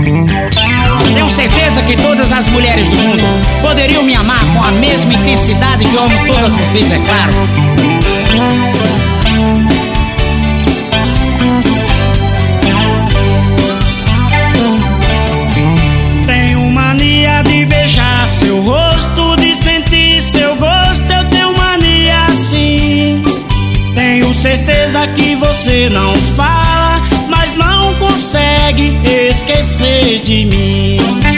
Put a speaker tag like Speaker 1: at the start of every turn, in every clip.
Speaker 1: Tenho certeza que todas as mulheres do mundo poderiam me amar com a mesma intensidade que eu amo todas vocês, é claro.
Speaker 2: Tenho mania de beijar seu rosto, de sentir seu gosto, eu tenho mania assim. Tenho certeza que você não fala, mas não consegue esquecer de mim.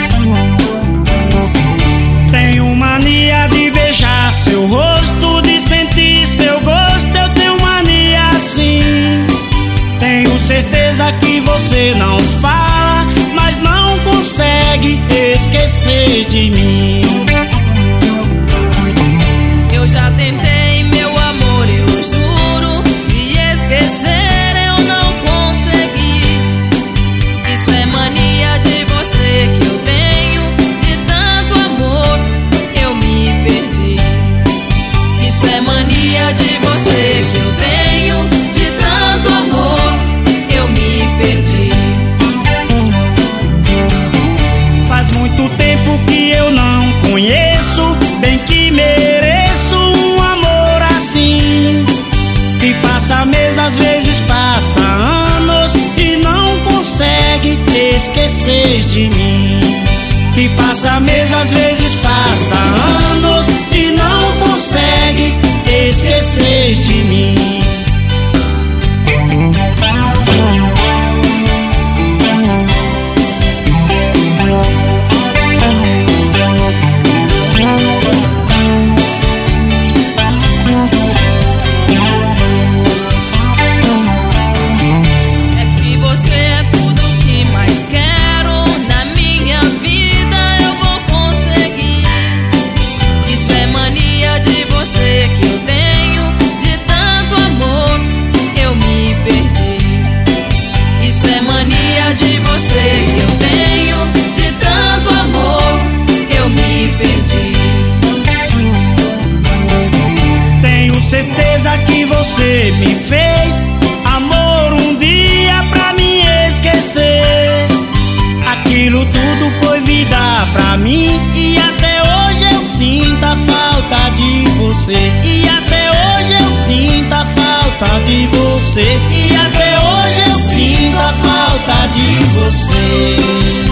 Speaker 2: Tenho mania de beijar seu rosto, de sentir seu gosto, eu tenho mania assim. Tenho certeza que você não fala, mas não consegue esquecer de mim.
Speaker 3: Eu já tentei, meu amor, eu juro, te esquecer eu não consegui. Isso é mania de você que eu tenho, de tanto amor eu me perdi. Isso é mania de você que eu tenho, de tanto amor eu me perdi.
Speaker 2: Faz muito tempo que eu não conheço, bem que mereço um amor assim. Que passa meses, às vezes passa anos e não consegue esquecer de mim. Que passa meses, às vezes passa anos e não consegue esquecer de mim.
Speaker 3: É que você é tudo que mais quero na minha vida, eu vou conseguir. Isso é mania de você que eu tenho, de tanto amor eu me perdi. Isso é mania de você que eu tenho, de tanto amor eu me perdi.
Speaker 2: Tenho certeza que você me fez amor um dia pra me esquecer. Aquilo tudo foi vida pra mim e até hoje eu sinto a falta de você. E até hoje eu sinto a falta de você. E até hoje eu sinto a falta de você.